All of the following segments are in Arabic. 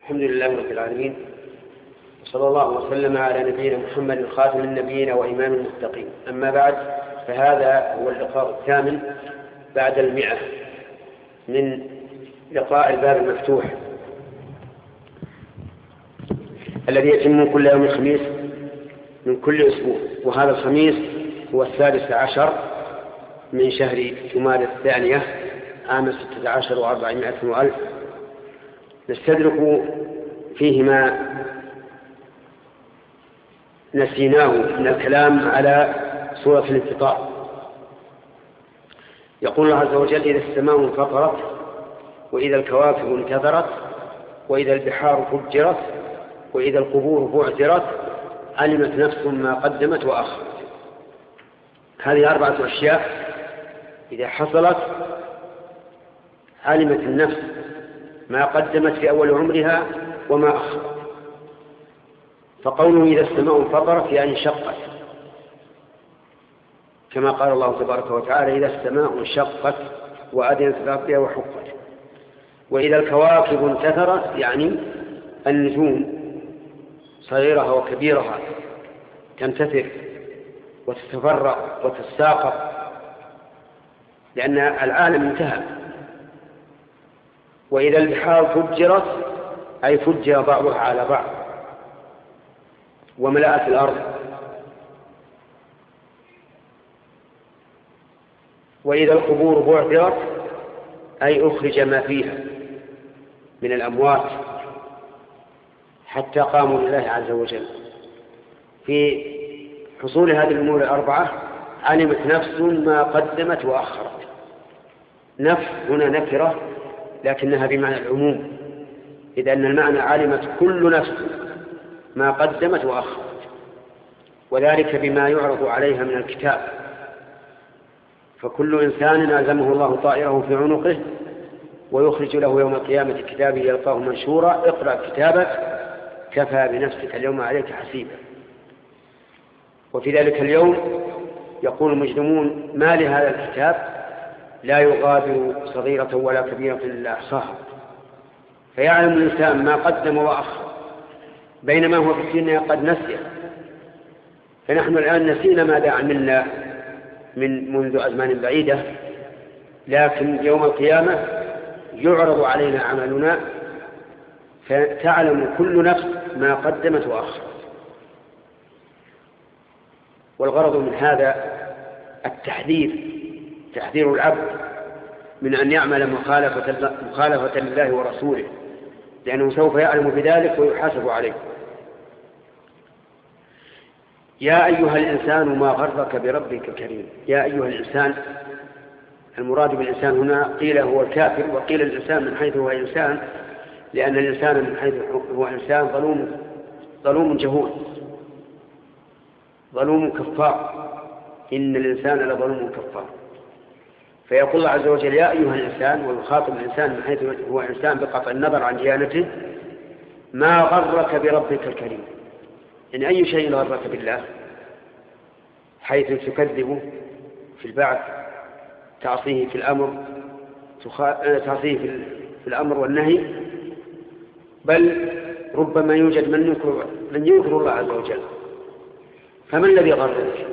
الحمد لله رب العالمين، وصلى الله وسلم على نبينا محمد خاتم النبيين وإمام المتقين. أما بعد، فهذا هو اللقاء الثامن بعد 100 من لقاء الباب المفتوح الذي يتم كل يوم الخميس من كل أسبوع، وهذا الخميس هو 16 من شهر جماد الثانية عام 16 و400 وألف. نستدرك فيه ما نسيناه من الكلام على سورة الانفطار. يقول الله عز وجل: إذا السماء انفطرت وإذا الكواكب انتثرت وإذا البحار فجرت وإذا القبور بعثرت علمت نفس ما قدمت وأخرت. هذه 4 أشياء إذا حصلت علمت النفس ما قدمت في أول عمرها وما أخرت. فقوله إذا السماء انفطرت يعني انشقت، كما قال الله تبارك وتعالى: إذا السماء انشقت وأذنت لربها وحقت. وإذا الكواكب انتثرت يعني النجوم صغيرها وكبيرها تنتثر وتتفرق وتتساقط لأن العالم انتهى. وإذا البحار فجرت أي فجر بعضها على بعض وملأت الأرض. وإذا القبور بعثرت أي أخرج ما فيها من الأموات حتى قاموا لله عز وجل. في حصول هذه الأمور 4 علمت نفس ما قدمت وأخرت. نفس هنا نكرة لكنها بمعنى العموم، إذ أن المعنى علمت كل نفس ما قدمت وأخرت، وذلك بما يعرض عليها من الكتاب. فكل إنسان ألزمه الله طائره في عنقه ويخرج له يوم القيامة كتابه يلقاه منشورا: اقرأ كتابك كفى بنفسك اليوم عليك حسيبا. وفي ذلك اليوم يقول المجرمون: ما لهذا الكتاب لا يغادر صغيرة ولا كبيرة إلا أحصاها. فيعلم الإنسان ما قدم وأخر، بينما هو في الدنيا قد نسي. فنحن الآن نسينا ماذا عملنا منذ أزمان بعيدة، لكن يوم القيامة يعرض علينا عملنا فتعلم كل نفس ما قدمت وأخرت. والغرض من هذا تحذير العبد من أن يعمل مخالفة لله ورسوله، لأنه سوف يعلم بذلك ويحاسب عليه. يا أيها الإنسان ما غرك بربك الكريم. يا أيها الإنسان، المراد بالإنسان هنا قيل هو الكافر، وقيل الإنسان من حيث هو إنسان، لأن الإنسان من حيث هو إنسان ظلوم جهول، ظلوم كفار. إن الإنسان لظلوم كفار. فيقول الله عز وجل: يا أيها الإنسان، ويخاطب الإنسان من حيث هو إنسان بقطع النظر عن ديانته: ما غرك بربك الكريم. إن أي شيء غرك بالله، حيث تكذب في البعث، تعصيه في الأمر، تعصيه في الأمر والنهي، بل ربما يوجد من ينكر الله عز وجل. فما الذي غرك؟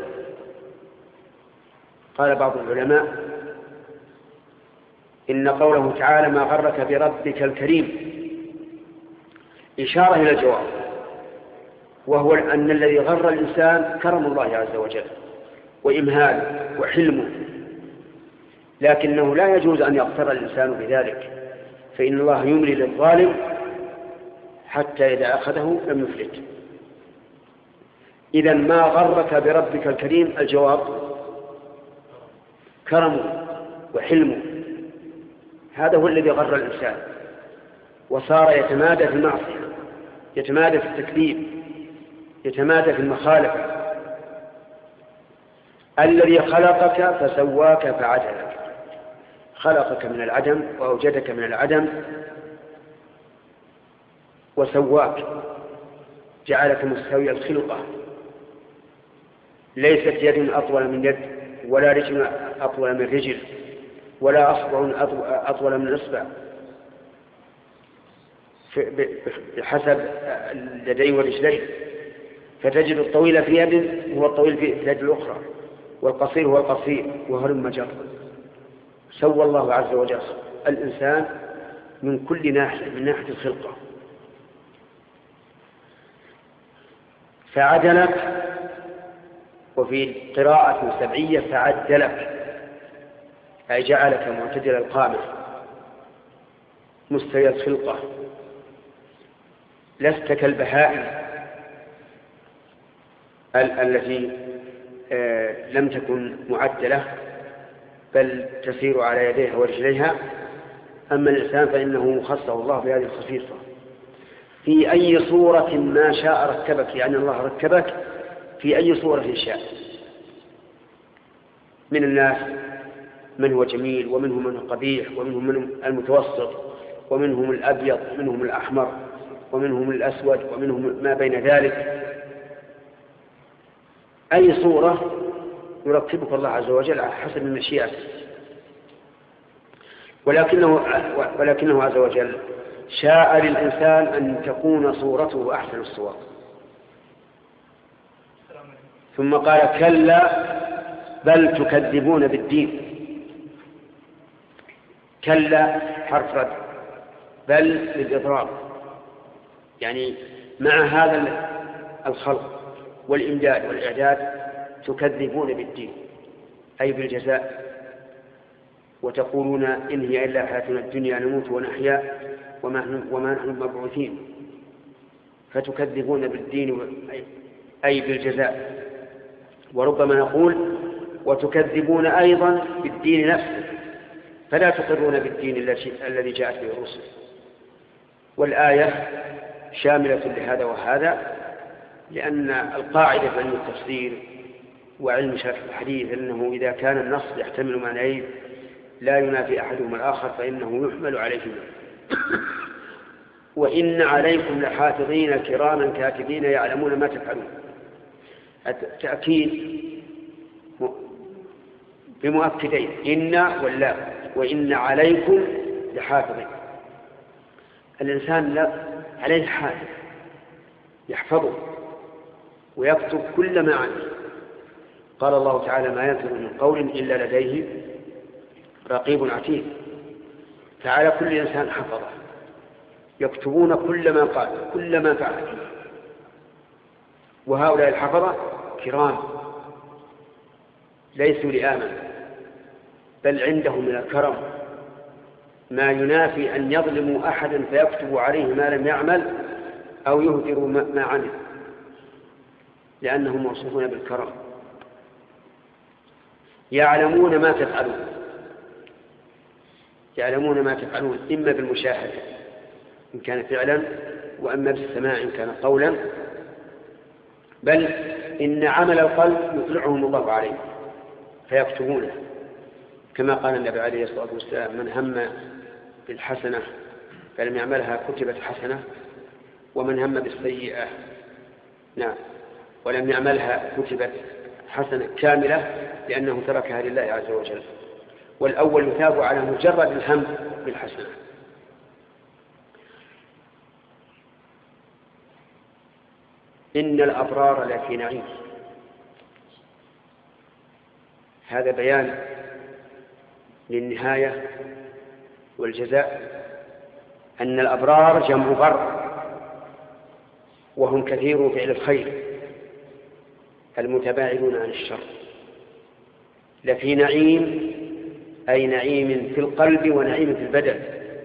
قال بعض العلماء: إن قوله تعالى ما غرك بربك الكريم إشارة إلى الجواب، وهو أن الذي غر الإنسان كرم الله عز وجل وإمهاله وحلمه، لكنه لا يجوز أن يغتر الإنسان بذلك، فإن الله يملي للظالم حتى إذا أخذه لم يفلت. إذن ما غرك بربك الكريم الجواب كرمه وحلمه، هذا هو الذي غر الإنسان وصار يتمادى في المعصية، يتمادى في التكذيب، يتمادى في المخالفة. الذي خلقك فسواك فعدلك، خلقك من العدم وأوجدك من العدم وسواك، جعلك مستوي الخلقة. ليست يد أطول من يد، ولا رجل أطول من رجل، ولا أصبع أطول من إصبع، بحسب اليدين والرجلين، فتجد الطويل في يد هو الطويل في اليد الأخرى، والقصير هو القصير، وهلم جر. سوى الله عز وجل الإنسان من كل ناحية، من ناحية الخلقة، فعدلك. وفي قراءة سبعية فعدلك، أي جعلك معتدل القامة مستوي الخلقة، لست كالبهائم التي لم تكن معدلة بل تسير على يديها ورجليها. أما الإنسان فإنه خصه الله بهذه الخصيصة. في أي صورة ما شاء ركبك، يعني الله ركبك في أي صورة شاء. من الناس من هو جميل، ومنهم من هو قبيح، ومنهم من المتوسط، ومنهم الأبيض، ومنهم الأحمر، ومنهم الأسود، ومنهم ما بين ذلك. أي صورة يركبك الله عز وجل على حسب المشيئة. ولكنه عز وجل شاء للإنسان أن تكون صورته أحسن الصور. ثم قال كلا بل تكذبون بالدين. كلا حرف رد، بل للإضراب، يعني مع هذا الخلق والإمداد والإعداد تكذبون بالدين أي بالجزاء، وتقولون إن هي إلا حياتنا الدنيا نموت ونحيا وما نحن مبعوثين. فتكذبون بالدين أي بالجزاء. وربما نقول وتكذبون أيضا بالدين نفسه، فلا تقرون بالدين الذي جاءت به الرسل. والآية شاملة لهذا وهذا، لأن القاعدة في علم التفسير وعلم شرح الحديث أنه إذا كان النص يحتمل معنيين لا ينافي أحدهما الآخر فإنه يحمل عليهما. وإن عليكم لحافظين كراما كاتبين يعلمون ما تفعلون. التأكيد بمؤكدين، إن واللا، وإن عليكم لحافظين. الإنسان لا عليه حافظ يحفظه ويكتب كل ما عنه. قال الله تعالى ما يلفظ من قول إلا لديه رقيب عتيد. فعلى كل إنسان حفظه يكتبون كل ما قال كل ما فعل. وهؤلاء الحفظة كرام ليسوا لآمن، بل عندهم من الكرم ما ينافي أن يظلموا أحدا فيكتبوا عليه ما لم يعمل أو يهدروا ما عمل، لأنهم موصوفون بالكرم. يعلمون ما تفعلون، يعلمون ما تفعلون إما بالمشاهدة إن كان فعلا، وأما بالسماع إن كان قولا. بل إن عمل القلب يطلعهم الله عليه فيكتبونه، كما قال النبي عليه الصلاة والسلام من هم بالحسنة فلم يعملها كتبت حسنة، ومن هم بالسيئة ولم يعملها كتبت حسنة كاملة، لأنه تركها لله عز وجل. والأول يثاب على مجرد الهم بالحسنة. إن الأبرار لفي نعيم. هذا بيان للنهاية والجزاء. أن الأبرار جمع بر، وهم كثير فعل الخير المتباعدون عن الشر. لفي نعيم أي نعيم في القلب ونعيم في البدن.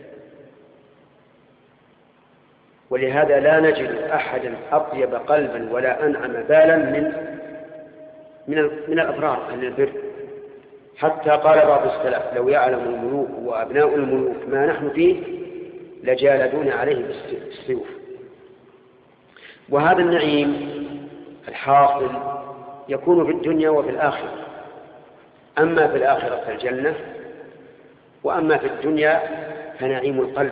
ولهذا لا نجد أحدا أطيب قلبا ولا أنعم بالا من الأبرار أهل البر. حتى قال بعض السلف لو يعلم الملوك وأبناء الملوك ما نحن فيه لجالدون عليه بالسيوف. وهذا النعيم الحاصل يكون في الدنيا وفي الآخرة. أما في الآخرة فالجنة، وأما في الدنيا فنعيم القلب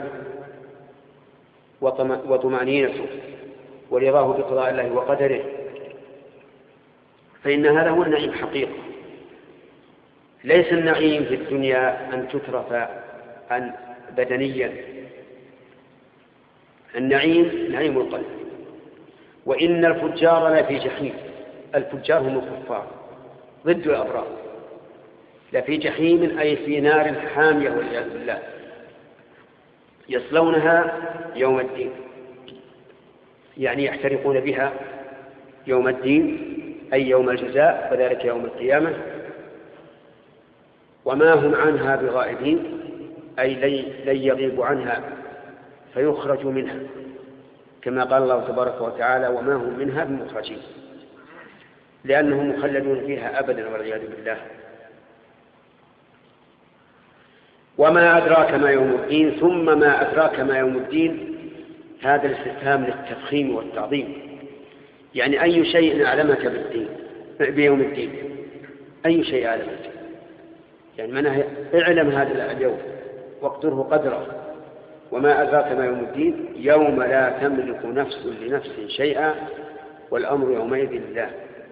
وطمأنينته ورضاه بقضاء الله وقدره. فإن هذا هو النعيم حقيقة. ليس النعيم في الدنيا أن تترف بدنيا، النعيم نعيم القلب. وإن الفجار لفي جحيم، الفجار هم الكفار ضد الأبرار، لفي جحيم أي في نار حامية والعياذ بالله يصلونها يوم الدين، يعني يحترقون بها يوم الدين أي يوم الجزاء، وذلك يوم القيامة. وما هم عنها بغائبين أي لن يغيبوا عنها فيخرجوا منها، كما قال الله تبارك وتعالى وما هم منها بمخرجين، لأنهم مخلدون فيها أبدا والعياذ بالله. وما أدراك ما يوم الدين، ثم ما أدراك ما يوم الدين، هذا الاستفهام للتفخيم والتعظيم، يعني أي شيء أعلمك بالدين بيوم الدين، أي شيء أعلمك، يعني منها اعلم هذا اليوم واقدره قدره. وما أدراك ما يوم الدين، يوم لا تملك نفس لنفس شيئا والأمر يومئذ لله.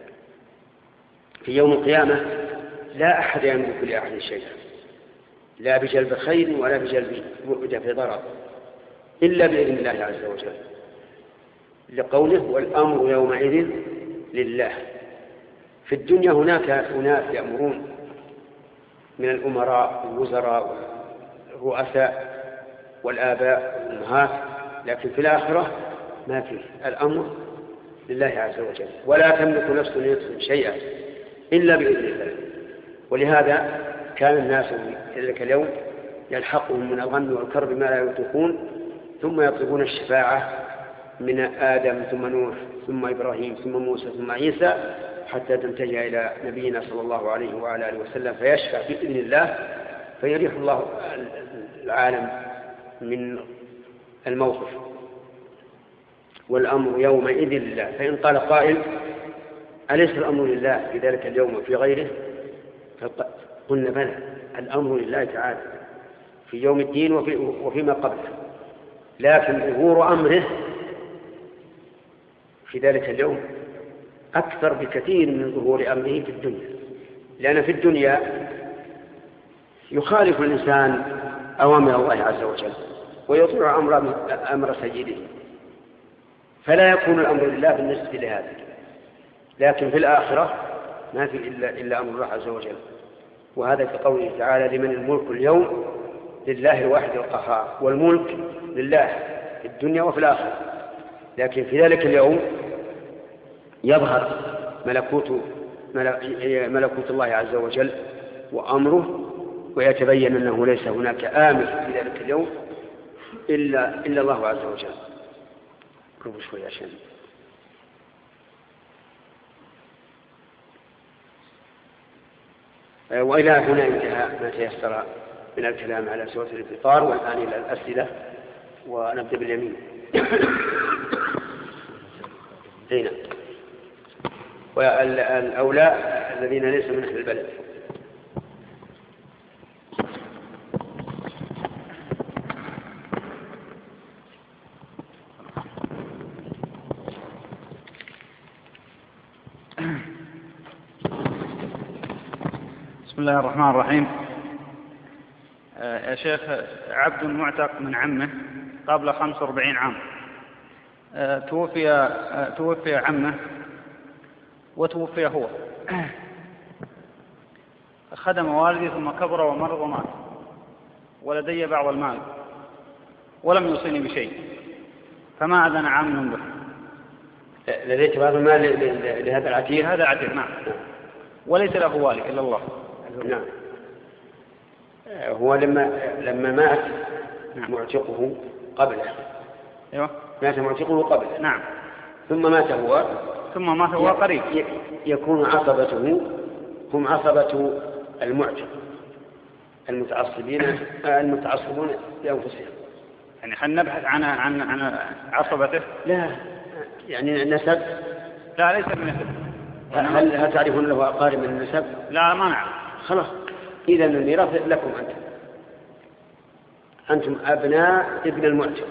في يوم القيامة لا أحد يملك لأحد شيئا، لا بجلب خير ولا بجلب دفع ضرر، إلا بإذن الله عز وجل، لقوله والأمر يومئذ لله. في الدنيا هناك أناس يأمرون من الأمراء والوزراء والرؤساء والآباء والأمهات، لكن في الآخرة ما فيه، الأمر لله عز وجل، ولا تملك نفس لنفس شيئا إلا بإذن الله. ولهذا كان الناس في ذلك اليوم يلحقهم من الغم والكرب ما لا يطيقون، ثم يطلبون الشفاعة من آدم ثم نوح ثم إبراهيم ثم موسى ثم عيسى، حتى تنتهي إلى نبينا صلى الله عليه وعلى آله وسلم فيشفع بإذن الله، فيريح الله العالم من الموقف. والأمر يومئذ لله. فإن قال قائل أليس الأمر لله في ذلك اليوم وفي غيره؟ قلنا بلى، الأمر لله تعالى في يوم الدين وفيما قبله، لكن ظهور أمره في ذلك اليوم أكثر بكثير من ظهور أمره في الدنيا، لأن في الدنيا يخالف الإنسان أوامر الله عز وجل ويطيع أمر سيده، فلا يكون الأمر لله بالنسبة لهذا. لكن في الآخرة ما في إلا أمر الله عز وجل، وهذا في قوله تعالى لمن الملك اليوم لله الواحد القهار، والملك لله في الدنيا وفي الآخرة. لكن في ذلك اليوم يظهر ملكوت الله عز وجل وأمره، ويتبين أنه ليس هناك آمر في ذلك اليوم إلا الله عز وجل. قربوا شوي عشان وإلى هنا انتهى ما تيسر من الكلام على سورة الانفطار، والآن إلى الأسئلة، ونبدأ باليمين. هنا والأولى الذين ليسوا من أهل البلد. بسم الله الرحمن الرحيم. يا شيخ، عبد معتق من عمه قبل 45 عام، توفي عمه وتوفي هو، خدم والدي ثم كبر ومرض ومات، ولدي بعض المال ولم يوصيني بشيء، فما أذن عام به. لديك بعض المال لهذا العتيق؟ هذا عتيق، نعم، وليس له والي إلا الله. نعم. هو لما مات معتقه قبله. أيوة. مات معتقه قبله. نعم. ثم مات هو قريب. يكون عصبته هم عصبة المعتق المتعصبون لأنفسهم. يعني هل نبحث عن عصبته؟ لا، يعني النسب. لا، ليس بالنسب. هل تعرفون له أقارب من النسب؟ لا، ما نعرف. خلاص، إذا الميراث لكم أنتم أبناء ابن المعتق.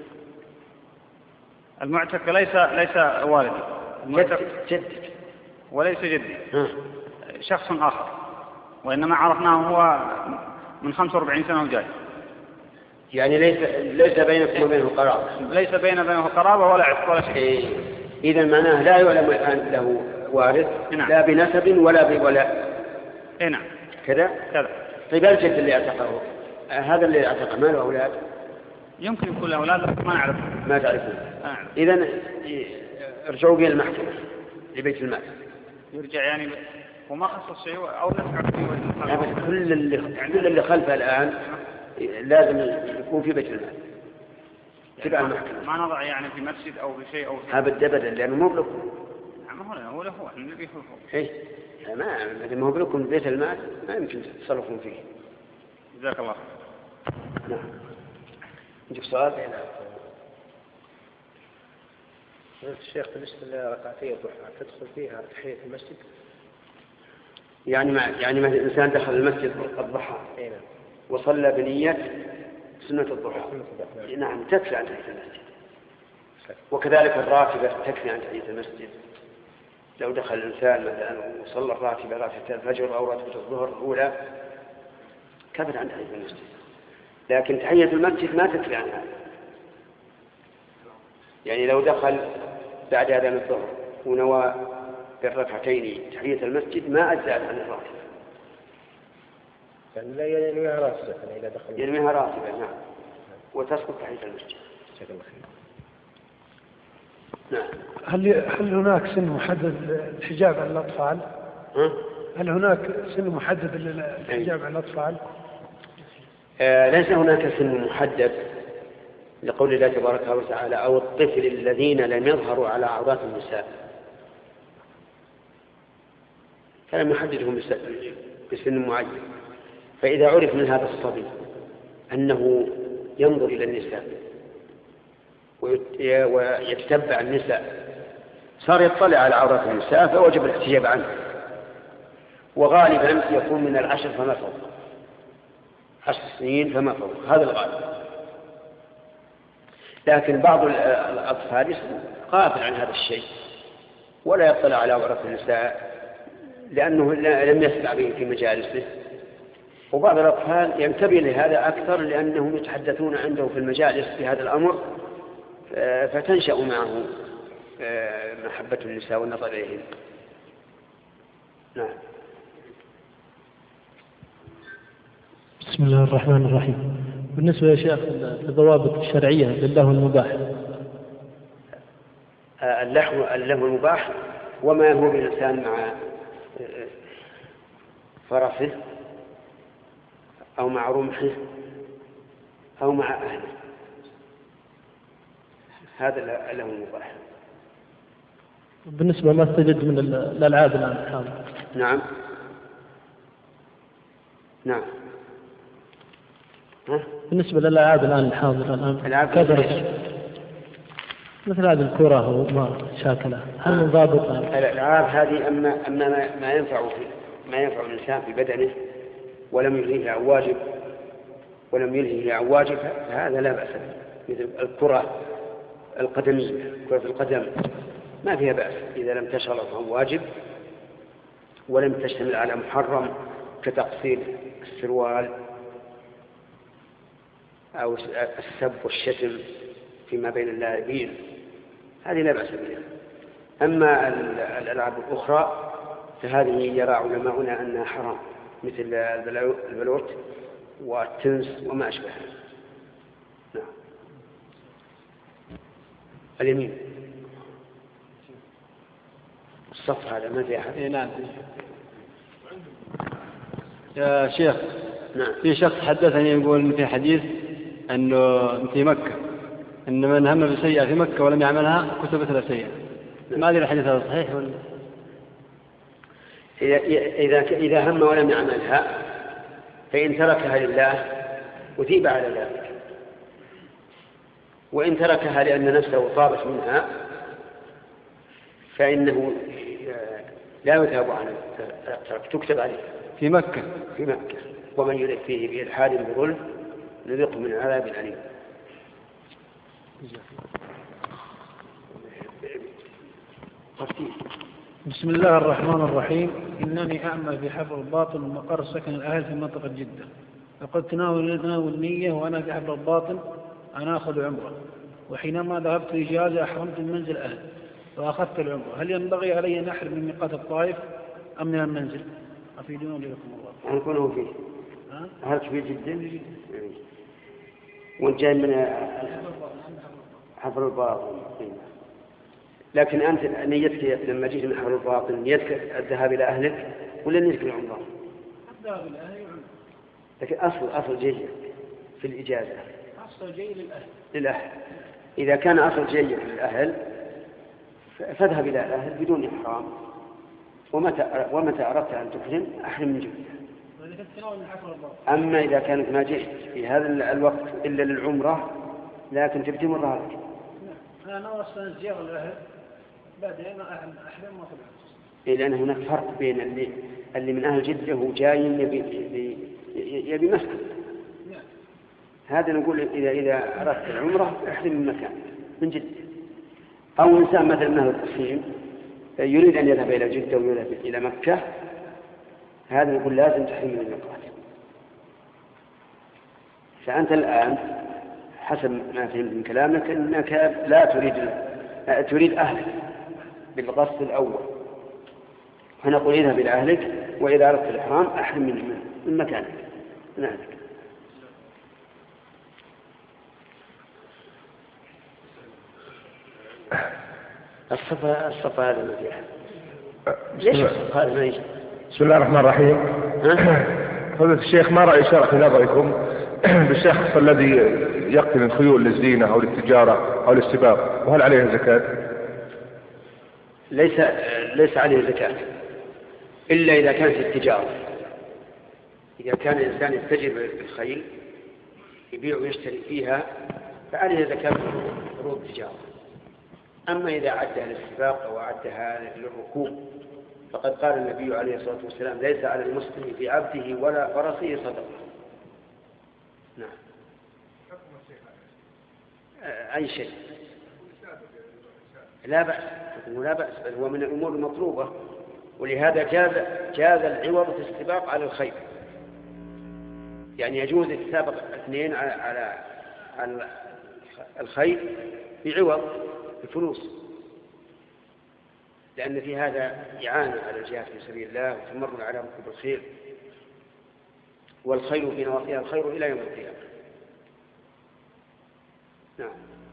المعتق ليس والدي، المعتق جدك وليس جدي. شخص آخر، وإنما عرفناه هو من 45 سنة وجاي. يعني ليس بينكم وبينه قرابة. ليس بينه قرابة ولا عتق ولا شيء. إذا معناه لا يعلم الآن له وارث. نعم. لا بنسب ولا نعم كذا. طيب الجد اللي اعتقه هذا اللي اعتقه ما له أولاد؟ يمكن يكون له أولاد لكن ما نعرف. ما تعرفون. إذا ارجعوا به المحكمة لبيت المال. يرجع يعني وما خصص شيء أو نفع فيه. كل اللي خلفه الآن لازم يكون في بيت المال. تبع المحكمة. ما نضع يعني في مسجد أو في شيء أو في. أبدا لأنه مو بلكم. هو له النبي هو. إيه ما هو بلكم بيت المال ما يمكن تتصرفون فيه. جزاك الله. نعم. عندك سؤال؟ الشيخ بالنسبة لركعتي الضحى تدخل فيها تحية المسجد؟ يعني ما الإنسان دخل المسجد الضحى وصلى بنية سنة الضحى. نعم تكفي عن تحية المسجد. وكذلك الراتبة تكفي عن تحية المسجد. لو دخل الإنسان مثلا وصلى الراتبة راتبة الفجر أو راتبة الظهر الأولى كفت عن تحية المسجد. لكن تحية المسجد ما تكفي عن هذا. يعني لو دخل بعد أذان الظهر ونوى بالركعتين تحية المسجد ما أجزأت عن الراتبة. يعني لا ينويها راتبة إذا دخل. ينويها راتبة نعم. وتسقط تحية المسجد. نعم. هل هناك سن محدد للحجاب عن الأطفال؟ هل هناك سن محدد للحجاب عن الأطفال؟ ليس هناك سن محدد لقول الله تبارك وتعالى أو الطفل الذين لم يظهروا على عورات النساء فلم يحددهم بسن معين. فإذا عرف من هذا الصبي أنه ينظر إلى النساء ويتتبع النساء صار يطلع على عورات النساء فوجب الاحتجاب عنه. وغالبا يكون من 10 فما فوق 10 سنين فما فوق هذا الغالب. لكن بعض الأطفال غافل عن هذا الشيء ولا يطلع على عورات النساء لأنه لم يسمع به في مجالسه. وبعض الأطفال ينتبه لهذا أكثر لأنهم يتحدثون عنده في المجالس بهذا الأمر فتنشأ معه محبة النساء والنظر إليهن. نعم. بسم الله الرحمن الرحيم. بالنسبة يا شيخ الضوابط الشرعية للهو المباح. اللهو المباح وما هو بالإنسان مع فرسه أو مع رمحه أو مع أهله هذا اللهو المباح. بالنسبة ما استجد من الألعاب الآن. نعم. بالنسبة للألعاب الآن الحاضرة كثرت مثل هذه الكرة وما شاكلها هل من ضابط؟ الألعاب هذه أما ما ينفع الإنسان في بدنه ولم يلهيه عن واجب فهذا لا بأس به. مثل الكرة القدمية كرة القدم ما فيها بأس إذا لم تشغله عن واجب ولم تشتمل على محرم كتقصير السروال أو السب والشتم فيما بين اللاعبين هذه لا بأس بها. أما الألعاب الأخرى فهذه يرى علماؤنا أنها حرام مثل البلوت والتنس وما أشبهها. نعم. اليمين الصف هذا ما في أحد. نعم. يا شيخ نعم. في شخص حدثني يقول في حديث أنه في مكة أن من هم بسيئة في مكة ولم يعملها كتبت له سيئة. ما أدري الحديث هذا صحيح ولا؟ إذا هم ولم يعملها فإن تركها لله أثيب على ذلك وإن تركها لأن نفسه طابت منها فإنه لا يثاب عنه تكتب عليه. في مكة ومن يرد فيه بإلحاد بظلم نذقه من عذاب أليم. بسم الله الرحمن الرحيم. إنني أعمل في حفظ الباطن ومقر سكن الأهل في منطقة جدة. فقد تناول النية وأنا قاعد بالباطن أنا أخذ عمرة، وحينما ذهبت لإجازة أحرمت من منزل أهل وأخذت العمرة، هل ينبغي علي أن أحرم من ميقات الطائف أم من المنزل؟ أفيدوني لكم الله. هنكونه فيه. هل في جدا؟ وانت جاي من حفر الباطن. لكن أنت نيتك لما جيت من حفر الباطن نيتك الذهاب إلى أهلك ولا نيتك العمرة؟ الذهاب إلى أهلي وعمرة. لكن أصل جيد في الإجازة. أصل جيد للأهل. إذا كان أصل جيد للأهل فاذهب إلى الأهل بدون إحرام، ومتى أردت أن تحرم أحرم من جدة. أما إذا كانت ما جئت في هذا الوقت إلا للعمرة لكن تبدي مرة لك. أنا نوى زيارة الأهل بعدين أحرم ما طلعت. لأن هناك فرق بين اللي من أهل جدة وجاي يبي مسكن. هذا نقول إذا أردت العمرة احرم من مكان من جدة. أو إنسان مثلا من أهل القصيم يريد أن يذهب إلى جدة ويذهب إلى مكة، هذا نقول لازم تحرم من الميقات. فأنت الآن حسب ما فهمت من كلامك أنك لا تريد أهلك بالقصد الأول، فنقول اذهب إلى أهلك، وإذا أردت الإحرام أحرم من مكانك من أهلك. الصفة هذا المديح ليش الصفة هذا ما يجب؟ بسم الله الرحمن الرحيم. فضيلة الشيخ، ما رأي شرح نظركم بالشخص الذي يقتني الخيول للزينة أو للتجارة أو للسباق، وهل عليه زكاة؟ ليس عليه زكاة إلا إذا كانت التجارة. إذا كان الإنسان يتجر بالخيل يبيع ويشتري فيها فعليه زكاة فروض التجارة. أما إذا عدها للسباق أو عدها للركوب فقد قال النبي عليه الصلاة والسلام ليس على المسلم في عبده ولا فرسه صدقة. نعم. أي شيء لا بأس، لا بأس، بل هو من الأمور المطلوبة، ولهذا جاز العوض في السباق على الخيل. يعني يجوز السابق اثنين على الخيل بعوض الفلوس، لأن في هذا إعانة على الجهاد في سبيل الله وتمر على ركوب الخيل، والخيل في نواصيها الخير إلى يوم القيامة. نعم.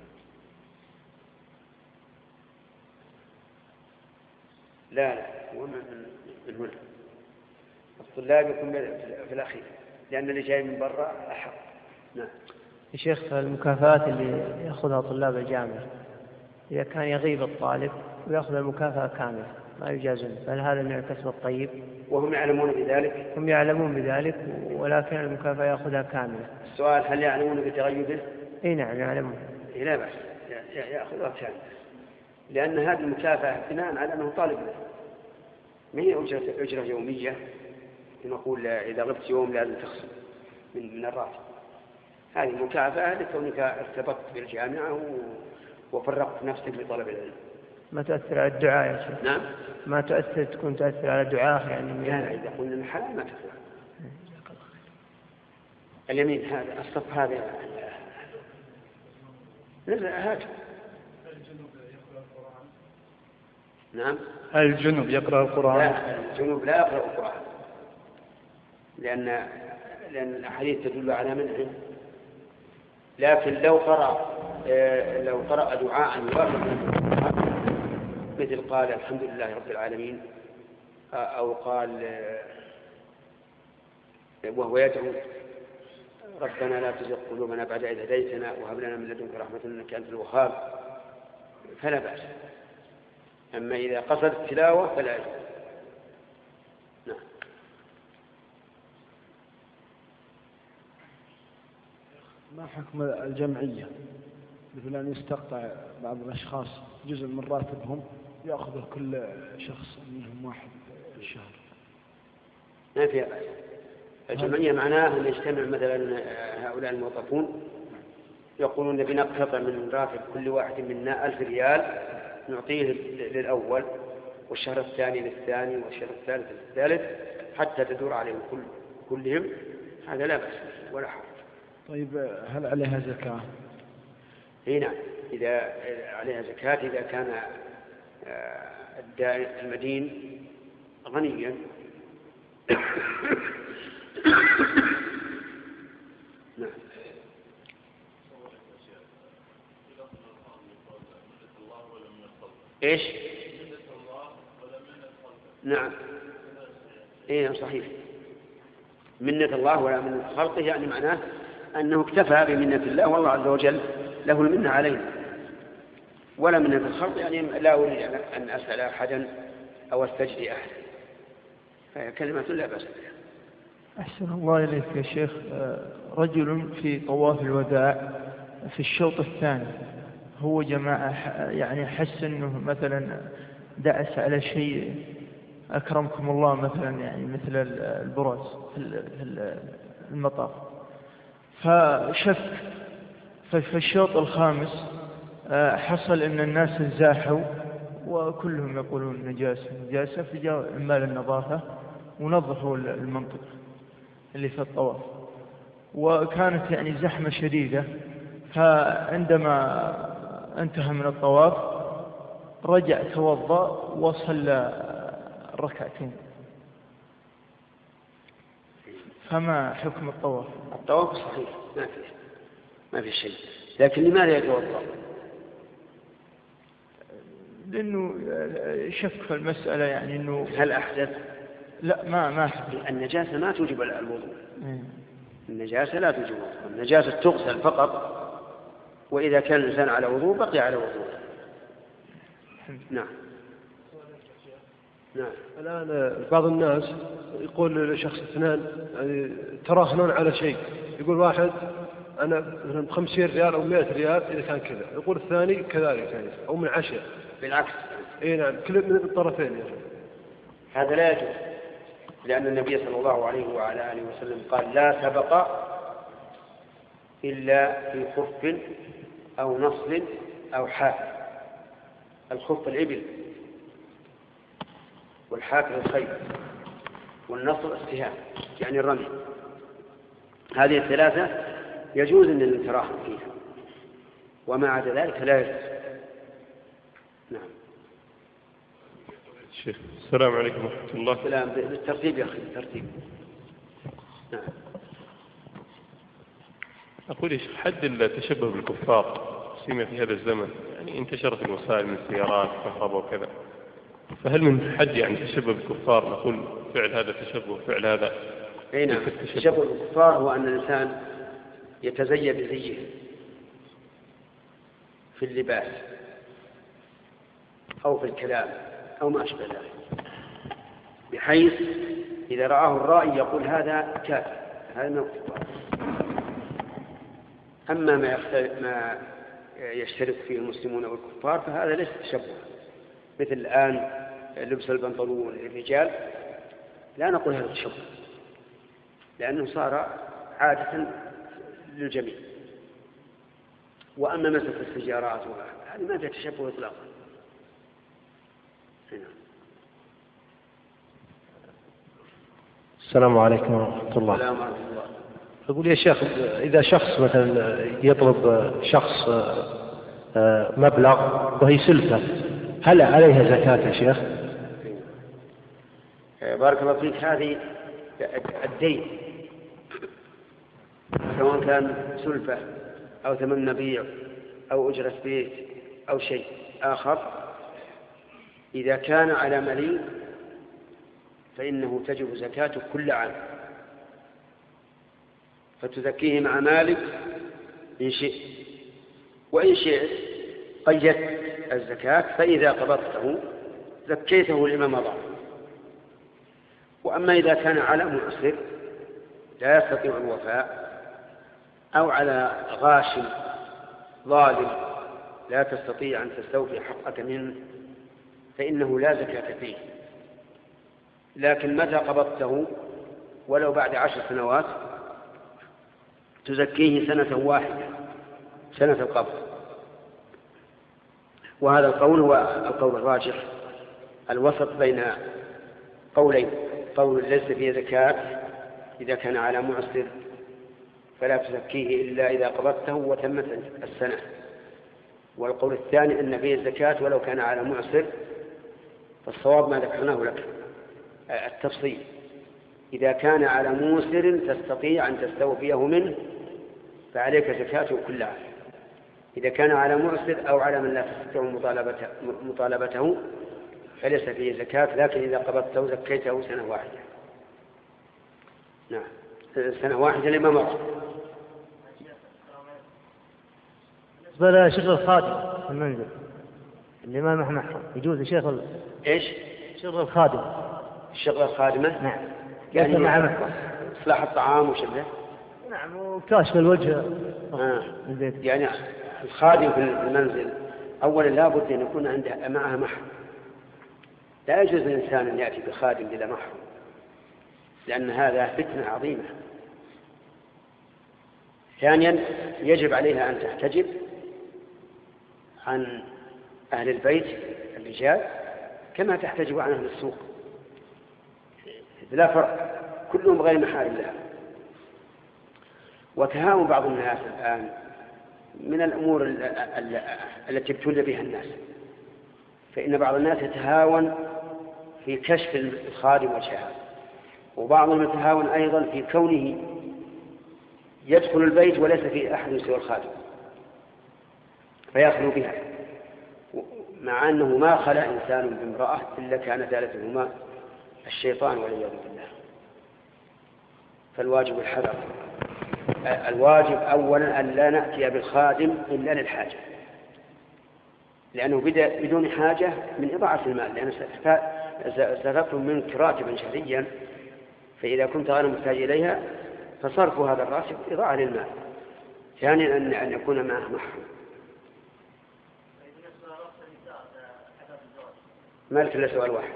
لا هو من هنا الطلاب يكون في الأخير، لأن اللي جاي من برا أحق. نعم. يا شيخ، المكافآت اللي يأخذها طلاب الجامعة إذا كان يغيب الطالب ويأخذ المكافأة كاملة ما يجازون، هل هذا من الكسب الطيب؟ وهم يعلمون بذلك؟ هم يعلمون بذلك، ولكن المكافأة يأخذها كاملة. السؤال هل يعلمون بتغيبه؟ اي نعم يعلمون. لا بأس يأخذها كاملة، لأن هذه المكافأة بناء على أنه طالب له، ما هي أجرة يومية نقول إذا غبت يوم لازم تخصم من الراتب. هذه مكافأة لكونك ارتبطت بالجامعة وفرقت نفسك لطلب العلم. ما تؤثر على الدعاء يا شيخ؟ نعم. ما تكون تؤثر على الدعاء يعني؟ لا، إذا قلنا الحلال ما تفعل. اليمين هذا الصف هذا هذا. نعم. الجنوب يقرأ القرآن؟ لا، الجنوب لا يقرأ القرآن، لأن الأحاديث تدل على منعه. لكن لو قرأ دعاء يوافق مثل قال الحمد لله رب العالمين، أو قال وهو يدعو ربنا لا تزغ قلوبنا بعد إذ هديتنا وهب لنا من لدنك رحمة إنك أنت الوهاب، فلا بأس. أما إذا قصد التلاوة فلا يجوز. نعم. ما حكم الجمعية؟ مثل أن يستقطع بعض الأشخاص جزء من راتبهم يأخذه كل شخص منهم واحد في الشهر؟ ما فيها بأس. الجمعية معناه أن يجتمع مثلا هؤلاء الموظفون يقولون بنقتطع من راتب كل واحد منا 1000 ريال نعطيه للأول، والشهر الثاني للثاني، والشهر الثالث للثالث، حتى تدور عليهم كلهم، هذا لا بأس ولا حرج. طيب هل عليها زكاة؟ نعم، إذا عليها زكاة إذا كان المدين غنيا. نعم. ايش؟ نعم. ايه صحيح. منة الله ولا منة خلقه، يعني معناه أنه اكتفى بمنة الله، والله عز وجل له المنة علينا، ولا منة الخلق يعني لا أريد أن أسأل أحدا أو استجدي أحدا، فهي كلمة لا بأس بها. أحسن الله إليك يا شيخ. رجل في طواف الوداع في الشوط الثاني، هو جماعة يعني حس أنه مثلا دعس على شيء أكرمكم الله مثلا، يعني مثل البراز في المطاف، فشك. ففي الشوط الخامس حصل أن الناس انزاحوا وكلهم يقولون نجاسة، فجاء عمال النظافة ونظفوا المنطقة اللي في الطواف، وكانت يعني زحمة شديدة. فعندما انتهى من الطواف رجع توضأ وصلى الركعتين. فما حكم الطواف؟ الطواف صحيح ما في شيء، لكن لماذا يتوضأ؟ لأنه شك في المسألة، يعني أنه هل أحدث؟ لا ما أحدث. النجاسة ما توجب الوضوء. النجاسة لا توجب الوضوء، النجاسة تغسل فقط، وإذا كان الإنسان على وضوء بقي على وضوء. نعم. نعم. الآن بعض الناس يقول لشخص اثنان يعني تراهنون على شيء، يقول واحد أنا مثلا 50 ريال أو 100 ريال إذا كان كذا، يقول الثاني كذلك يعني أو من 10 بالعكس. إيه نعم، كل من الطرفين يعني. هذا لا يجوز، لأن النبي صلى الله عليه وعلى آله وسلم قال لا سبق إلا في خف أو نصل أو حافر. الخف الإبل، والحافر الخيل، والنصر السهام يعني الرمي. هذه الثلاثة يجوز أن نتراهن فيها، وما عدا ذلك لا يجوز. نعم. شيخ السلام عليكم ورحمة الله. السلام. بالترتيب يا أخي، بالترتيب. نعم. أقول إيش حد التشبه بالكفار سيما في هذا الزمن؟ يعني انتشرت الوسائل من السيارات كهرباء وكذا، فهل من حد يعني تشبه بالكفار نقول فعل هذا تشبه فعل هذا؟ أي نعم. التشبه بالكفار هو أن الإنسان يتزين بزيه في اللباس أو في الكلام أو ما أشبه ذلك، بحيث إذا رآه الرائي يقول هذا كافر، هذا من الكفار. أما ما يشترك فيه المسلمون والكفار فهذا ليس تشبه، مثل الآن لبس البنطلون للرجال، لا نقول هذا تشبه، لأنه صار عادة للجميع. وأما مسألة السيارات هذه ما فيها تشبه إطلاقا. السلام عليكم ورحمة الله. السلام ورحمة الله. أقول يا شيخ، إذا شخص مثلا يطلب شخص مبلغ وهي سلفة، هل عليها زكاة يا شيخ؟ بارك الله فيك. هذه الدين سواء كان سلفة أو ثمن مبيع أو أجرة بيت أو شيء آخر، إذا كان على مليء فإنه تجب زكاته كل عام، فتزكيه مع مالك إن شئت، وإن شئت قيدت الزكاة فإذا قبضته زكيته لما مضى. وأما إذا كان على معسر لا يستطيع الوفاء أو على غاش ظالم لا تستطيع أن تستوفي حقك منه فإنه لا زكاة فيه، لكن متى قبضته ولو بعد 10 سنوات تزكيه سنة واحدة، سنة القبض. وهذا القول هو القول الراجح، الوسط بين قولين، قول ليس فيه زكاة إذا كان على معسر فلا تزكيه إلا إذا قبضته وتمت السنة. والقول الثاني أن فيه الزكاة ولو كان على معسر، فالصواب ما ذكرناه لك التفصيل. إذا كان على موسر تستطيع أن تستوفيه منه فعليك زكاته كلها. إذا كان على معسر أو على من لا تستطيع مطالبته فليس فيه زكاة، لكن إذا قبضته زكيته سنة واحدة. نعم، سنة واحدة لما مر. بالنسبة لشغل الخادم في المنزل اللي ما محرم يجوز شيخ إيش؟ شغل الخادم. الشغل الخادمة؟ نعم. يعني مع محرم. إصلاح الطعام وشبه. نعم، وكاشف الوجه. البيت. يعني الخادم في المنزل أولا لا بد أن يكون عنده معها محرم. لا يجوز للإنسان أن يأتي بخادم بلا محرم، لأن هذا فتنة عظيمة. ثانيا يجب عليها أن تحتجب عن أهل البيت الرجال كما تحتجب عن أهل السوق، لا فرق، كلهم غير محارم لها. وتهاون بعض الناس الآن من الأمور التي ابتلي بها الناس، فإن بعض الناس يتهاون في كشف الخادم والشهادة، وبعضهم يتهاون أيضا في كونه يدخل البيت وليس فيه أحد سوى الخادم فيخلو بها، مع أنه ما خلى إنسان بامرأة إلا كان ثالثهما الشيطان والعياذ بالله. فالواجب الحذر. الواجب أولا أن لا نأتي بالخادم إلا للحاجة، لأنه بدون حاجة من إضاعة المال، لأنه ستطلب منك راتبا شهريا، فإذا كنت غير محتاج إليها فصرف هذا الراتب إضاعة للمال. ثانيا أن يكون معه محرم. مالك إلا سؤال واحد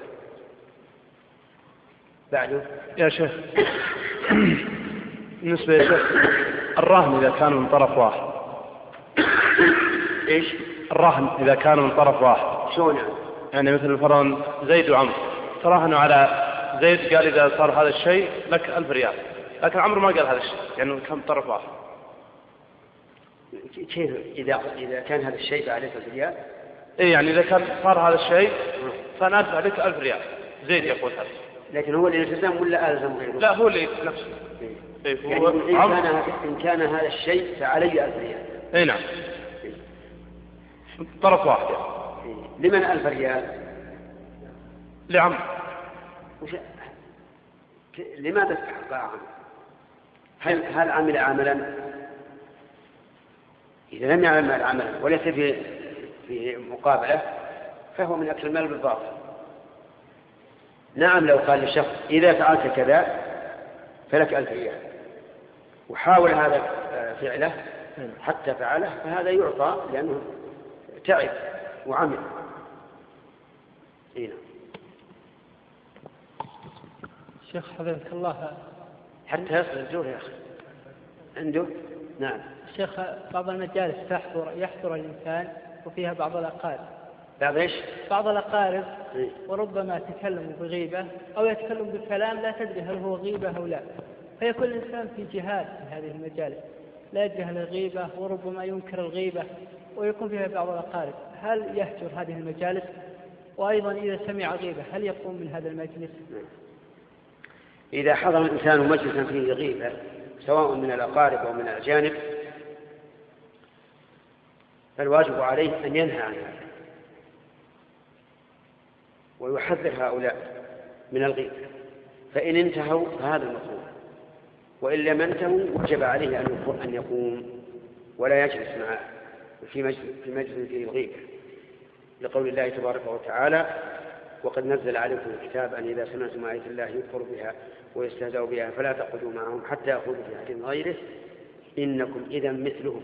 بعده يا شيخ. بالنسبة يا شيخ الرهن إذا كان من طرف واحد. إيش؟ الرهن إذا كان من طرف واحد. شلون يعني مثل فرضا زيد وعمر تراهنوا على زيد، قال إذا صار هذا الشيء لك 1000 ريال، لكن عمرو ما قال هذا الشيء، يعني كم طرف واحد. كيف إذا كان هذا الشيء عليك 1000 ريال؟ إيه، يعني إذا كان صار هذا الشيء فأنا أدفع لك 1000 ريال، زيد يقول هذا. لكن هو اللي يلتزم ولا ألزم غيره؟ لا، هو اللي نفسه. إيه، يعني إن كان هذا الشيء فعلي 1000 ريال. إيه نعم. طرف واحد. إيه. لمن 1000 ريال؟ لعمرو. لماذا استحق عمل؟ هل عمل عملا؟ إذا لم يعمل عملا وليس في مقابلة فهو من أكل المال بالباطل. نعم، لو قال للشخص إذا فعلت كذا فلك 1000 ريال وحاول هذا فعله حتى فعله، فهذا يعطى لأنه تعب وعمل. هنا شيخ حفظك الله، حتى يصل الجور يا أخي عنده. نعم شيخ، بعض المجالس يحضر الإنسان وفيها بعض الأقارب. بعض إيش؟ بعض الأقارب وربما تكلموا بغيبة أو يتكلم بكلام لا تدري هل هو غيبة أو لا، فيكون الإنسان في جهاد في هذه المجالس لا يجهل الغيبة وربما ينكر الغيبة ويكون فيها بعض الأقارب. هل يهجر هذه المجالس؟ وأيضا إذا سمع غيبة هل يقوم من هذا المجلس؟ إذا حضر الإنسان مجلسا فيه غيبة سواء من الأقارب أو من الأجانب فالواجب عليه أن ينهى عن هذا ويحذر هؤلاء من الغيبة، فإن انتهوا فهذا المطلوب، وإن لم ينتهوا وجب عليه أن يقوم ولا يجلس معه في مجلس فيه الغيبة، لقول الله تبارك وتعالى: وقد نزل عليكم الكتاب أن إذا سمعتم آيات الله يكفر بها ويستهزأ بها فلا تقعدوا معهم حتى يأخذوا في حديث غيره إنكم إذا مثلهم.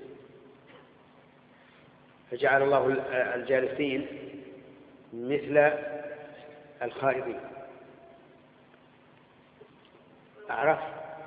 فجعل الله الجالسين مثل الخائضين. أعرف؟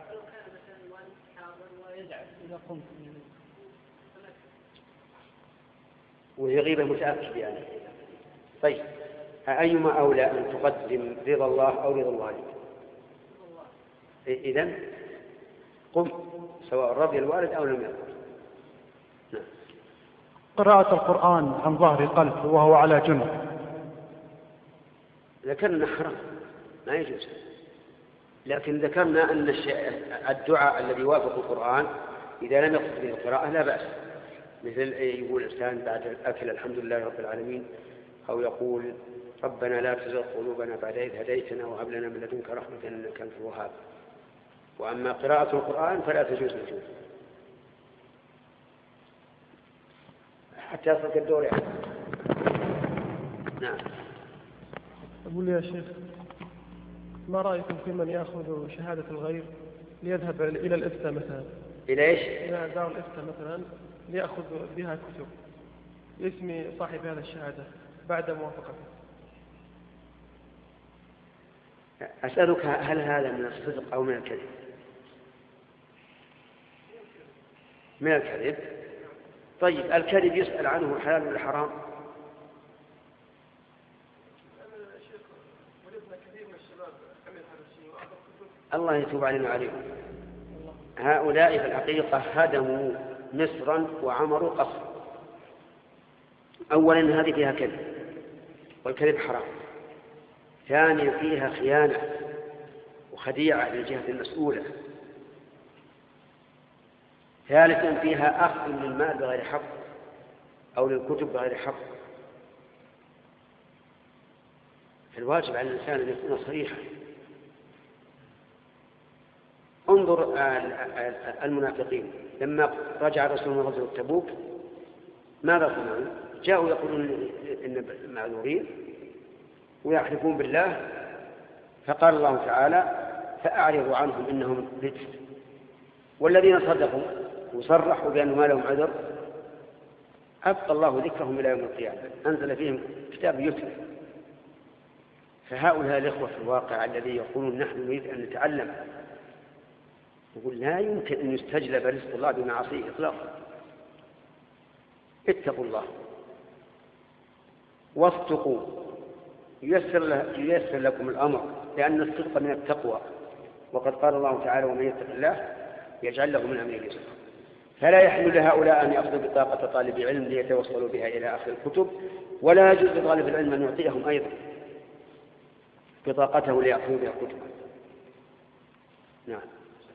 وهي غيبة متأكد يعني. طيب، أيما أولى أن تقدم رضا الله أو رضا الوالد؟ إذن قم سواء رضي الوالد أو لم يرضى. نعم. قراءة القرآن عن ظهر قلب وهو على جنب. ذكرنا حرام ما يجوز، لكن ذكرنا أن الدعاء الذي يوافق القرآن إذا لم يقصد به القراءة لا بأس، مثل يقول الإنسان بعد الأكل الحمد لله رب العالمين، أو يقول ربنا لا تزغ قلوبنا بعد إذ هديتنا وهب لنا من لدنك رحمة إنك أنت الوهاب. وأما قراءة القرآن فلا تجوز نجوز حتى يصلك الدور يعني. نعم. أقول يا شيخ، ما رأيكم في من يأخذ شهادة الغير ليذهب إلى الإفتاء مثلا؟ إلى إيش؟ إلى دار الإفتاء مثلا ليأخذ بها كتب باسم صاحب هذا الشهادة بعد موافقته. أسألك هل هذا من الصدق أو من الكذب؟ من الكذب. طيب الكذب يسأل عنه حلال ولا حرام؟ الله يتوب علينا وعليكم. هؤلاء في الحقيقة هدموا مصرا وعمروا قصر. أولا هذه فيها كذب والكذب حرام. ثانيا فيها خيانة وخديعة للجهة المسؤولة. ثالثا فيها أخذ للمال بغير حق أو للكتب بغير حق. فالواجب على الإنسان أن يكون صريحا. انظر المنافقين لما رجع الرسول من غزوة تبوك ماذا صنعوا؟ جاءوا يقولون إن معذورين ويحلفون بالله، فقال الله تعالى فأعرضوا عنهم إنهم رجس. والذين صدقوا وصرحوا بأنه ما لهم عذر أبقى الله ذكرهم إلى يوم القيامة، أنزل فيهم كتاب يتلى. فهؤلاء الإخوة في الواقع الذي يقولون نحن نريد أن نتعلم، يقول لا يمكن أن يستجلب رزق الله بمعاصيه إطلاقا. اتقوا الله واصدقوا ييسر لكم الأمر، لأن الصدق من التقوى، وقد قال الله تعالى ومن يتق الله يجعل له من أمره يسرا. فلا يحل لهؤلاء أن يأخذوا بطاقة طالب علم ليتوصلوا بها إلى آخر الكتب، ولا يجوز لطالب العلم أن يعطيهم أيضا بطاقته ليأخذوا بها الكتب. نعم.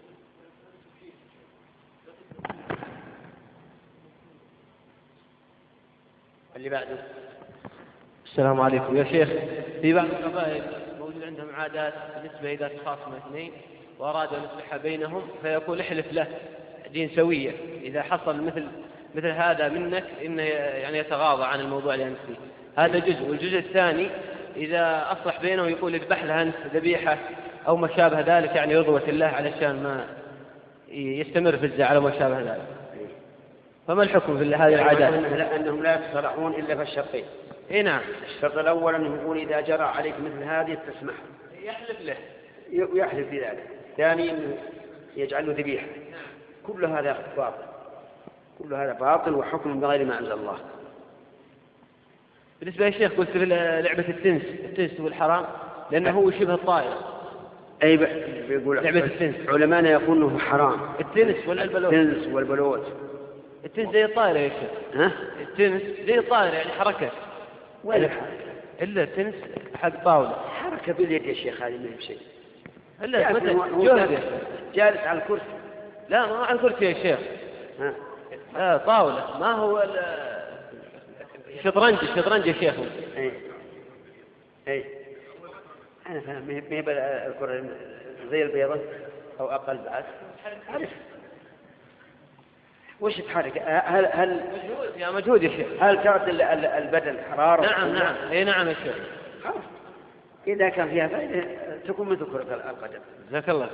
اللي بعده. السلام عليكم يا شيخ. في بعض القبائل موجود عندهم عادات بالنسبة إذا تخاصم اثنين وأرادوا أن يصلح بينهم فيقول احلف له دين سوية، إذا حصل مثل هذا منك إنه يعني يتغاضى عن الموضوع اللي أنت فيه. هذا جزء. والجزء الثاني إذا أصلح بينهم يقول اذبح له أنت ذبيحة أو ما شابه ذلك، يعني يضوة الله علشان ما يستمر في الزعل وما شابه ذلك. فما الحكم في هذه العادات؟ أنهم لا يتصرحون إلا في الشرطين. إيه نعم. الشرط الأول أنه يقول إذا جرى عليك مثل هذه تسمح، يحلف له ويحلف بذلك. ثاني أنه يجعله ذبيحة. كل هذا باطل، كل هذا باطل وحكم بغير ما أنزل الله. بالنسبة للشيخ قلت في لعبة التنس والحرام لأنه هو شبه الطائرة. أي بيقول لعبة التنس علماءنا يقول أنه حرام. التنس ولا البلوت؟ التنس والبلوت. التنس زي الطائرة يا شيخ. ها؟ التنس زي الطائرة يعني حركة. وين الحركة؟ إلا التنس حق طاولة. حركة باليد يا شيخ، هذه ما هي بشيء. إلا جالس على الكرسي. لا ما على الكرسي يا شيخ. ها؟ لا طاولة، ما هو الشطرنج يا شيخ. اي انا فاهم. ما هي الكرة زي البيضة او اقل بعد. عارف وش تحرك؟ هل مجهود يا شيخ. هل تعطي البدن حرارة؟ نعم. اي نعم يا شيخ. إذا كان فيها فائدة تكون مثل كرة القدم. جزاك الله.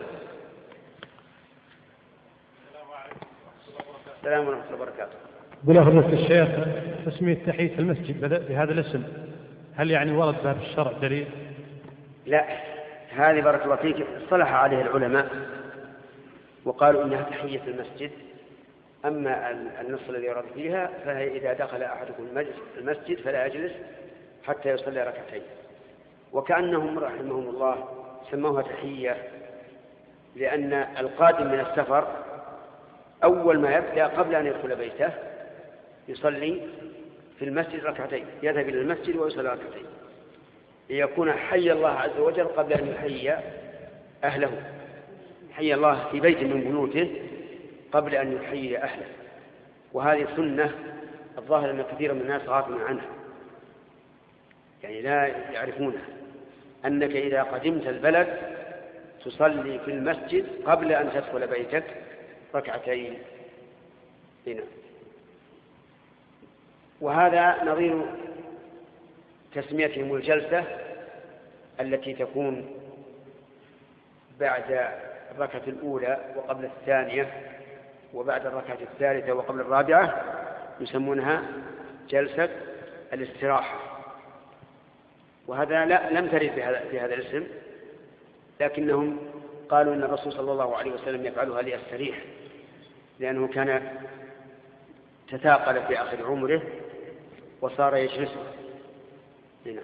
السلام ورحمة الله وبركاته. بلا فضيلة الشيخ، تسمية تحية المسجد بهذا الاسم هل يعني ورد بها في الشرع دليل؟ لا، هذه بارك الله فيك اصطلح عليه العلماء وقالوا إنها تحية المسجد. أما النص الذي ورد فيها فهي إذا دخل أحدكم المسجد فلا يجلس حتى يصلي ركعتين. وكأنهم رحمهم الله سموها تحية لأن القادم من السفر أول ما يبدأ قبل أن يدخل بيته يصلي في المسجد ركعتين، يذهب إلى المسجد ويصلي ركعتين ليكون حي الله عز وجل قبل أن يحيي أهله، حي الله في بيت من بيوته قبل أن يحيي أهله. وهذه سنة الظاهر أن كثير من الناس غافلون عنها، يعني لا يعرفونها، أنك إذا قدمت البلد تصلي في المسجد قبل أن تدخل بيتك ركعتين هنا. وهذا نظير تسميتهم الجلسة التي تكون بعد الركعة الأولى وقبل الثانية وبعد الركعة الثالثة وقبل الرابعة، يسمونها جلسة الاستراحة. وهذا لم ترد بهذا الاسم، لكنهم قالوا إن الرسول صلى الله عليه وسلم يفعلها ليستريح، لأنه كان تثاقل في آخر عمره وصار يجلسه. هنا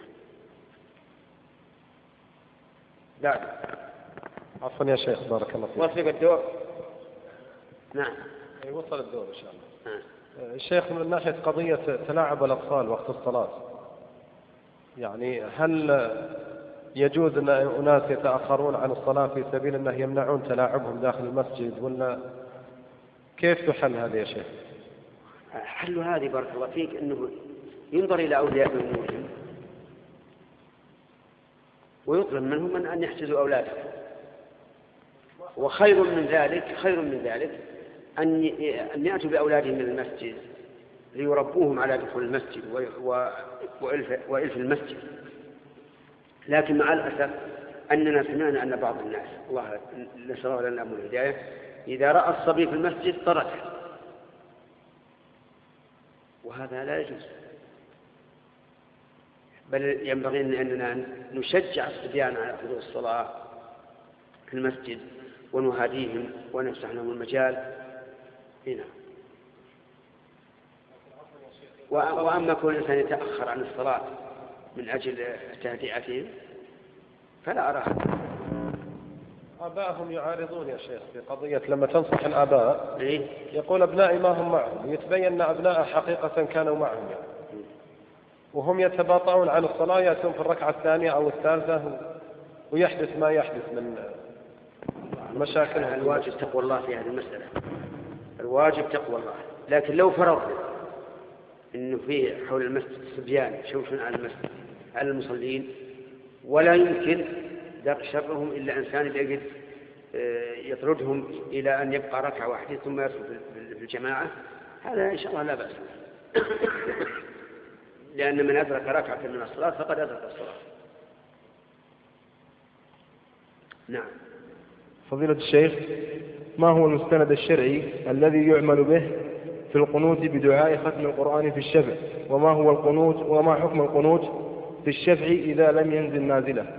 بعد عفوا يا شيخ بارك الله فيك. وصل الدور. نعم وصل الدور إن شاء الله. الشيخ من ناحية قضية تلاعب الأطفال وقت الصلاة، يعني هل يجوز أن أناس يتأخرون عن الصلاة في سبيل أنه يمنعون تلاعبهم داخل المسجد، ولا كيف تحل هذا يا شيخ؟ حل هذه بارك الله فيك أنه ينظر إلى أولياء أمورهم ويطلب منهم أن يحجزوا أولادهم، وخير من ذلك أن يأتوا بأولادهم من المسجد ليربوهم على دخول المسجد وإلف المسجد. لكن مع الأسف أننا سمعنا أن بعض الناس، الله نسأل الله لنا الهداية، إذا رأى الصبي في المسجد تركه، وهذا لا يجوز. بل ينبغي أننا نشجع الصبيان على حضور الصلاة في المسجد ونهاديهم ونفتح لهم المجال هنا. وأما كل إنسان يتأخر عن الصلاة من أجل تهدئتهم فلا أراه. آبائهم يعارضون يا شيخ في قضية لما تنصح الآباء يقول أبنائي ما هم معهم، يتبين أن أبناء حقيقة كانوا معهم يعني. وهم يتباطؤون عن الصلاة، يأتون في الركعة الثانية أو الثالثة ويحدث ما يحدث من مشاكل. الواجب تقوى الله في هذه المسألة، الواجب تقوى الله. لكن لو فرضنا إنه في حول المسجد صبيان يشوشون على المسجد على المصلين ولا يمكن درء شرهم إلا إنسان يجد يطردهم إلى أن يبقى ركعة واحدة ثم يدخل في الجماعة، هذا إن شاء الله لا بأس، لأن من أدرك ركعة من الصلاة فقد أدرك الصلاة. نعم. فضيلة الشيخ، ما هو المستند الشرعي الذي يعمل به في القنوت بدعاء ختم القرآن في الشفع، وما هو القنوت وما حكم القنوت في الشفع إذا لم ينزل نازله؟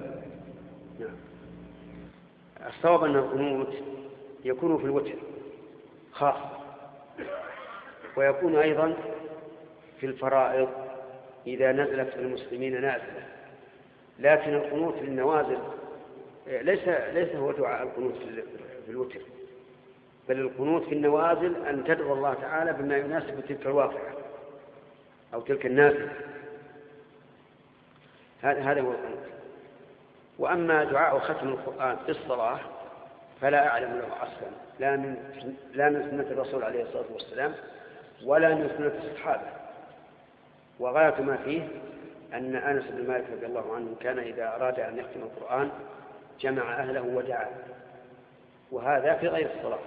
الصواب أن القنوت يكون في الوتر خاص، ويكون أيضا في الفرائض إذا نزلت المسلمين نازلة. لكن القنوت في النوازل ليس هو دعاء القنوت في الوتر، بل القنوت في النوازل أن تدعو الله تعالى بما يناسب تلك الواقعة أو تلك النازلة، هذا هو القنوت. وأما دعاء ختم القرآن في الصلاة فلا أعلم له أصلا، لا من سنة الرسول عليه الصلاة والسلام ولا من سنة الصحابة. وغاية ما فيه أن أنس بن مالك رضي الله عنه كان إذا أراد أن يختم القرآن جمع أهله ودعا، وهذا في غير الصلاة.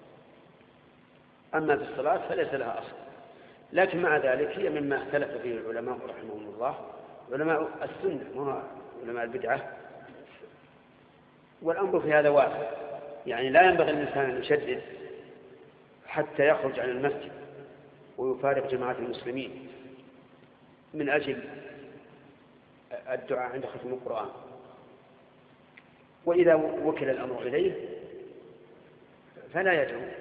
أما في الصلاة فليس لها أصل. لكن مع ذلك هي مما اختلف فيه العلماء رحمهم الله، علماء السنة وعلماء البدعة. والأمر في هذا واحد، يعني لا ينبغي الإنسان أن يشدد حتى يخرج عن المسجد ويفارق جماعة المسلمين من أجل الدعاء عند ختم القرآن. وإذا وكل الأمر إليه فلا يدعو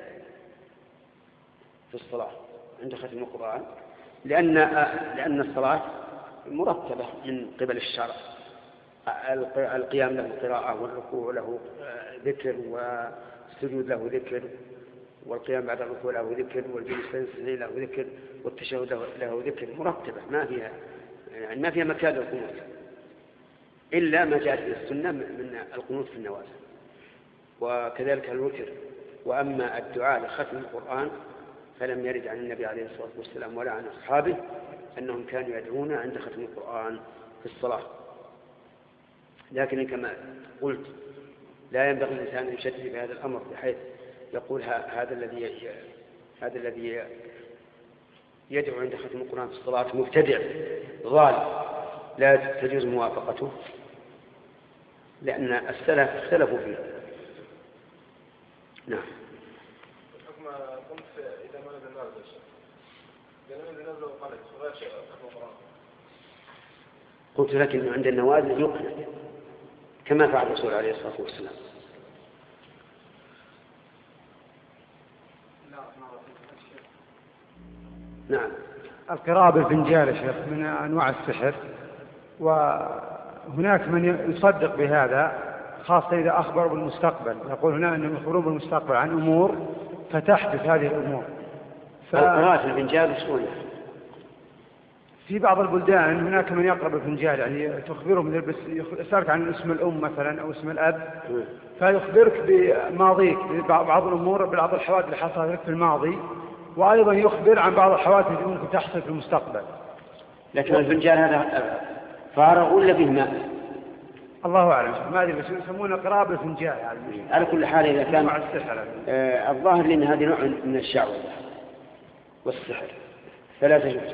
في الصلاة عند ختم القرآن، لأن الصلاة مرتبة من قبل الشرع. القيام له قراءة، والركوع له ذكر، والسجود له ذكر، والقيام بعد الركوع له ذكر، والجلوس له ذكر، والتشهد له ذكر، مرتبة ما فيها مكان للقنوت إلا ما جاءت في السنة من القنوت في النوازل، وكذلك الوتر. وأما الدعاء لختم القرآن فلم يرد عن النبي عليه الصلاة والسلام ولا عن أصحابه أنهم كانوا يدعون عند ختم القرآن في الصلاة. لكن كما قلت لا ينبغي الإنسان أن يشدد في هذا الأمر بحيث يقول هذا الذي يدعو عند ختم القرآن في الصلاة مبتدع ضال لا تجوز موافقته، لأن السلف اختلفوا فيه. نعم. حكم قلت إذا ما نزل نازل إذا نزل وقلت غير شيء ختم القرآن. قلت لك إنه عند النوازل يقنع كما فعل الرسول عليه الصلاة والسلام. نعم. القراءة بالفنجان يا شيخ من أنواع السحر، وهناك من يصدق بهذا خاصة إذا أخبروا بالمستقبل، يقول هنا أنهم يخبرون بالمستقبل عن أمور فتحدث هذه الأمور. القراءة الفنجان شلون؟ في بعض البلدان هناك من يقرأ بالفنجان، يعني تخبرهم بس يسألك عن اسم الأم مثلا أو اسم الأب، فيخبرك بماضيك ببعض الأمور، بعض الحوادث اللي حصلت لك في الماضي، وأيضا يخبر عن بعض الحوادث اللي ممكن تحصل في المستقبل. لكن الفنجان هذا فارغ ولا به ماء؟ الله أعلم، ما أدري، بس يسمونه قراءة بالفنجان يعني. على كل حال إذا كان مع السحر الظاهر لأن هذه نوع من الشعوذة والسحر فلا تجوز.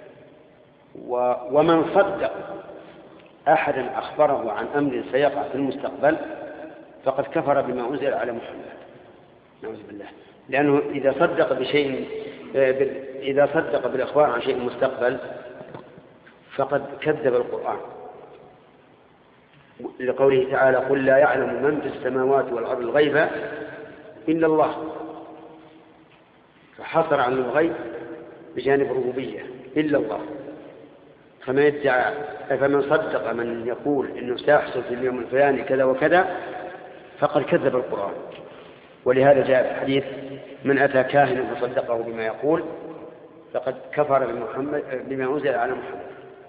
ومن صدق أحدا أخبره عن أمر سيقع في المستقبل فقد كفر بما أنزل على محمد، نعوذ بالله. لأنه إذا صدق بالإخبار عن شيء مستقبل فقد كذب القرآن، لقوله تعالى قل لا يعلم من في السماوات والأرض الغيب إلا الله، فحصر عن الغيب بجانب الربوبية إلا الله. فمن صدق من يقول إنه سيحصل في اليوم الفلاني كذا وكذا فقد كذب القرآن. ولهذا جاء في الحديث من أتى كاهنا فصدقه بما يقول فقد كفر بما أنزل على محمد.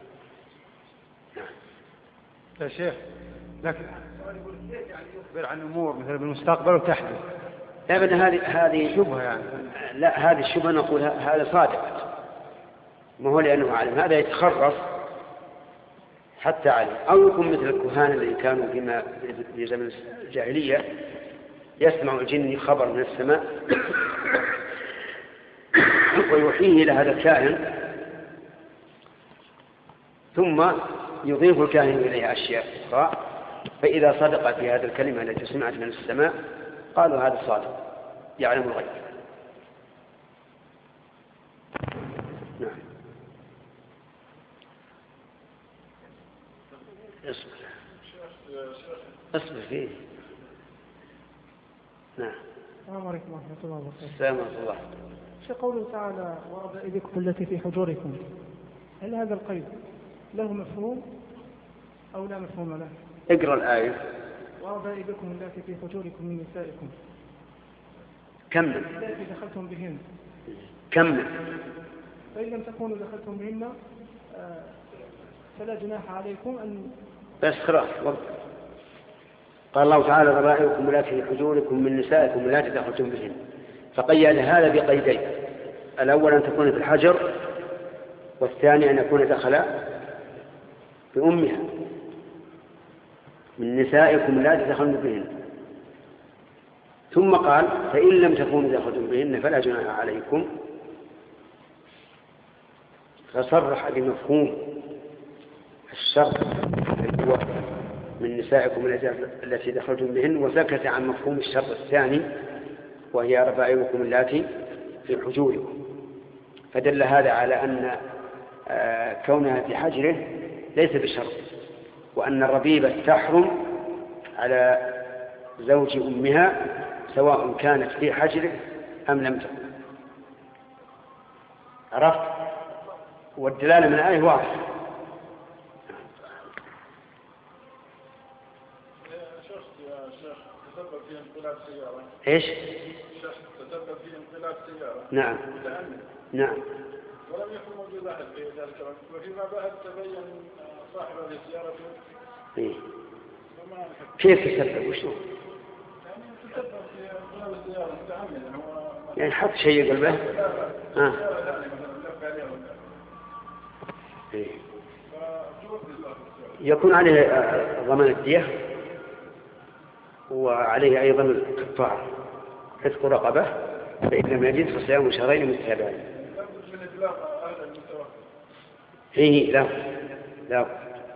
يا شيخ، لكن يعني يخبر عن أمور مثل بالمستقبل وتحدث. لا بد هذه شبهة يعني. لا، هذه الشبهة نقول هذا صادق، ما هو لأنه عالم، هذا يتخرص حتى علم. أو يكون مثل الكهان الذي كانوا في زمن الجاهلية يسمع الجن خبر من السماء ويوحيه إلى هذا الكاهن، ثم يضيف الكاهن إليها أشياء أخرى، فإذا صدق في هذه الكلمة التي سمعت من السماء قالوا هذا صادق يعلم الغيب. نعم. اصبر فيه. نعم. السلام عليكم ورحمة الله وبركاته. السلام ورحمة الله. في قوله تعالى وربائبكم التي في حجوركم، هل هذا القيد له مفهوم أو لا مفهوم له؟ اقرأ الآية. وربائبكم التي في حجوركم من نسائكم. كمل. التي دخلتم بهن. كمل. فإن لم تكونوا دخلتم بهن فلا جناح عليكم أن. بس خلاص. قال الله تعالى ربائبكم التي في حجوركم من نسائكم التي دخلتم بهن، فقيد هذا بقيدين: الأول أن تكون في الحجر، والثاني أن يكون دخل بأمها. من نسائكم التي دخلتم بهن، ثم قال فإن لم تكونوا دخلتم بهن فلا جناح عليكم، فصرح بمفهوم الشرط من نسائكم التي دخلتم بهن، وسكت عن مفهوم الشرط الثاني وهي ربائبكم التي في حجوركم. فدل هذا على أن كونها في حجره ليس بشرط، وأن الربيبة تحرم على زوج أمها سواء كانت في حجره أم لم تكن. عرفت؟ والدلالة من الآية واضحة. الشيخ تسبب في انقلاب سيارة. ايش؟ الشيخ تسبب في انقلاب سيارة. نعم. متعمد. نعم. ولم يكن موجود أحد في ذلك الوقت، وفيما بعد تبين صاحب هذه السيارة. إيه. كيف تسبب؟ وشو؟ يعني تسبب في انقلاب السيارة متعمد. يعني حط شيء قلبه. إيه. يكون عليه ضمان الدية، وعليه أيضا الكفارة عتق رقبة، فإن لم يجد فصيام شهرين متتابعين. فيه لا.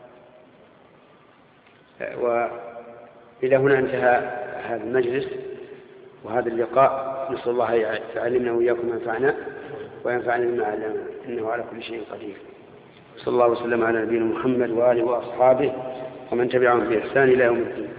وإلى هنا انتهى هذا المجلس وهذا اللقاء. نسأل الله يعلمنا وإياكم ما ينفعنا وينفعنا بما علمنا، إنه على كل شيء قدير. صلى الله وسلم على نبينا محمد وآله وأصحابه ومن تبعهم بإحسان إلى يوم الدين.